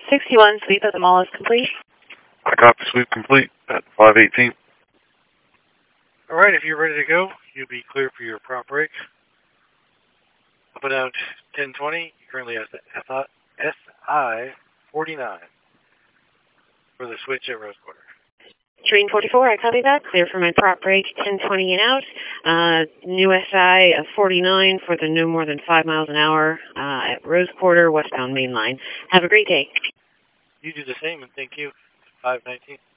61, sweep at the mall is complete. I copy, sweep complete at 518. All right, if you're ready to go, you'll be clear for your prop break. Up and out 1020, you currently have the SI 49 for the switch at Rose Quarter. Train 44, I copy that. Clear for my prop break, 1020 and out. New SI 49 for the no more than 5 miles an hour at Rose Quarter, westbound main line. Have a great day. You do the same, and thank you. 519.